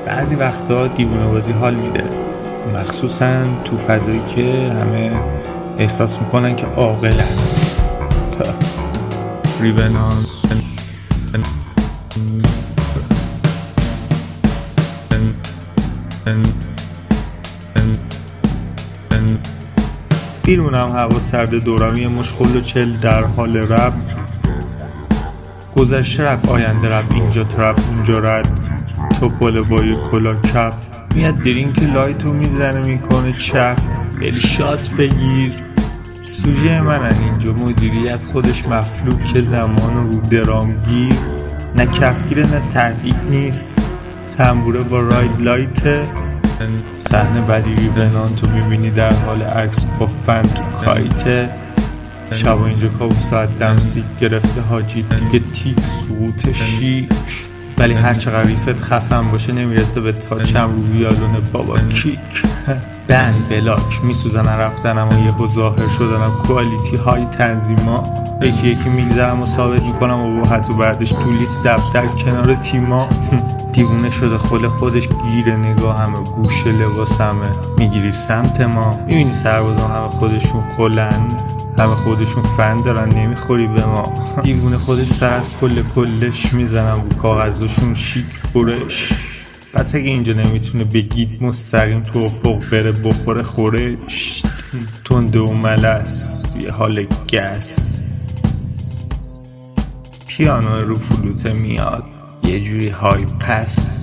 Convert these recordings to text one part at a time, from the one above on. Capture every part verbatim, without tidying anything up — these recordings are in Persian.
بعضی وقتا دیوونه بازی حال میده، مخصوصا تو فضایی که همه احساس میکنن که عاقلن. ریونان بیرونم هوا سرد، دورم یه مش خل و چل در حال رپ. گذشته رپ، آینده رپ، اینجا ترپ اونجا رد، توپل با یه کلا کف، میاد درینک لایتو میزنه میکنه چپ، بری شات بگیر. سوژه منن اینجا مدیریت خودش مفلوک که زمان رو درام گیر، نه کفگیره نه تهدید نیست، تنبوره با راید لایته. صحنه بعدی ریونان تو میبینی در حال عکس با فن تو کایته. شبا اینجا کابوس ساعت دمسیک گرفته حاجی دیگه تیک سقوط شیک، ولی هر چقدر ریفت خفن باشه نمیرسه به تاچم رو ویالون بابا کیک. بند بلاک میسوزن رفتنم و یهو ظاهر شدنم کوالیتی های تنظیما، یکی یکی میگذرم و ثابت میکنم و حتی بعدش تو لیست دفتر کنار تیما. دیوونه شده خل خودش گیره نگاه همه گوشه لباس همه میگیری سمت ما، میبینی سربازان همه خودشون خلن، همه خودشون فن دارن نمیخوری به ما. دیوونه خودش سر از کل کلش میزنم رو کاغذشون شیک برش. پس اگه اینجا نمیتونه بگید مستقیم تو افق بره بخوره خورش، تنده و ملس یه حال گس. پیانو رو فلوته میاد یه جوری های پس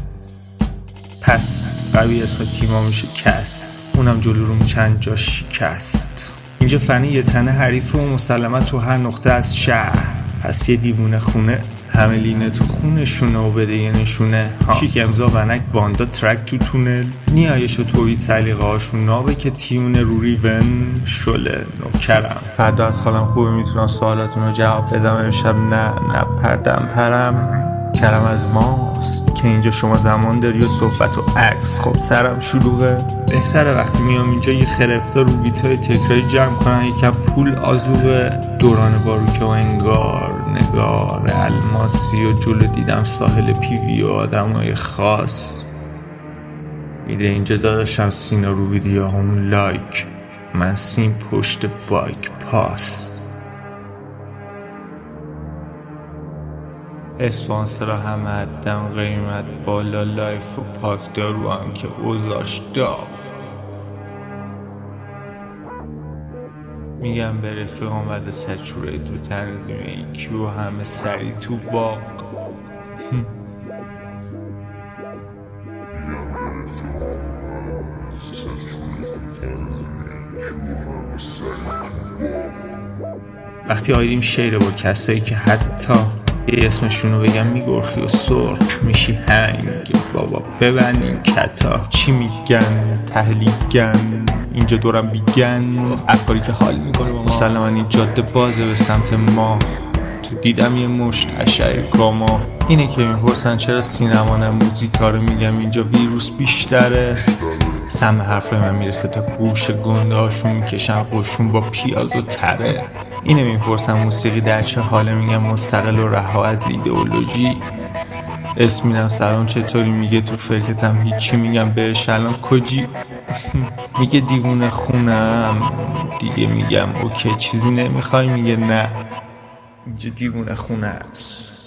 پس قوی اسم تیما میشه کس، اونم جلو روم چند جا شکست. اینجا فنی یه تنه حریفه و مسلمت تو هر نقطه از شهر، پس یه دیوونه خونه همه لینه تو خونشونه و بده یه نشونه. شیک امضا ونک باندا ترک تو تونل، نیایش و توید سلیقه هاشون نابه که تیونه رو ریون شله نوکرم. فردا از حالم خوبه میتونم سوالاتون رو جواب بدم، امشب نه نه پردم پرم کرم از ماست که اینجا شما زمان داری و صحبت و عکس. خب سرم شلوغه، بهتره وقتی میام اینجا یه خرفتا رو بیتای تکراری جمع کنن، یکم پول آزوغه. دوران باروکه و انگار نگار الماسی و جلو دیدم ساحل پیوی و آدمای خاص. میده اینجا داداشم سینا رو ویدیو همون لایک، من سیم پشت بایک پاس. اسپانسر همه عدم قیمت بالا، لایف و پاک دارو هم که اوزاش داغ. میگم به رفیق آمده سچوره تو تنظیم ایکیو همه سری تو باق. وقتی آیدیم شیره با کسایی که حتی یه اسمشونو بگم میگرخی و سرخ میشی هنگ، بابا ببند این کتا چی میگن تحلیلگن اینجا دورم بیگن، افکاری که حال میکنه با ما. مسلما این جاده بازه به سمت ما، تو دیدم یه مشت اشعه کاما. اینه که میپرسن چرا سینما نه موزیکا رو میگم اینجا ویروس بیشتره. سم حرف من میرسه تا گوش گنده هاشون میکشن قشون با پیاز و تره. اینه میپرسن موسیقی در چه حاله، میگم مستقل و رها از ایدئولوژی. اسم میدم سلام چطوری، میگه تو فکرتم هیچی، میگم بهش الان کجی. میگه دیوونه خونم دیگه، میگم اوکی چیزی نمیخوای، میگه نه اینجا دیوونه خونه است.